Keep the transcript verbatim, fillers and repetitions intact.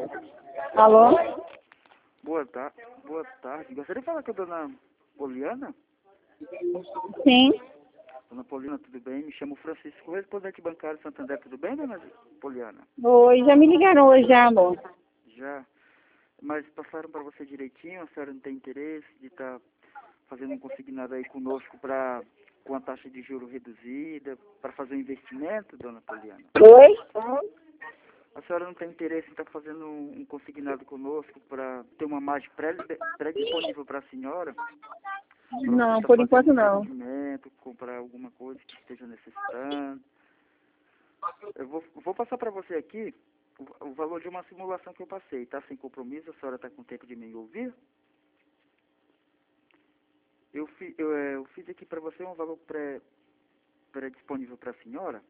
Alô? Boa, ta boa tarde. Gostaria de falar com a dona Poliana? Sim. Dona Poliana, tudo bem? Me chamo Francisco, correspondente bancário Santander. Tudo bem, dona Poliana? Oi, já me ligaram hoje, já, amor. Já. Mas passaram para você direitinho? A senhora não tem interesse de estar fazendo um consignado aí conosco para com a taxa de juros reduzida, para fazer um investimento, dona Poliana? Oi? A senhora não tem interesse em estar fazendo um, um consignado conosco para ter uma margem pré- pré-disponível para a senhora? Pra Não, você tá por fazendo enquanto um não. investimento, comprar alguma coisa que esteja necessitando. Eu vou, vou passar para você aqui o, o valor de uma simulação que eu passei, tá? Sem compromisso, a senhora está com tempo de me ouvir? Eu, fi, eu, é, eu fiz aqui para você um valor pré, pré-disponível para a senhora.